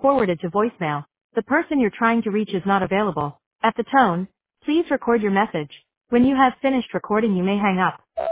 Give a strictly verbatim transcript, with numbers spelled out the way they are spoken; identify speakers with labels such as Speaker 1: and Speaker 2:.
Speaker 1: forwarded to voicemail. The person you're trying to reach is not available. At the tone, please record your message. When you have finished recording, you may hang up.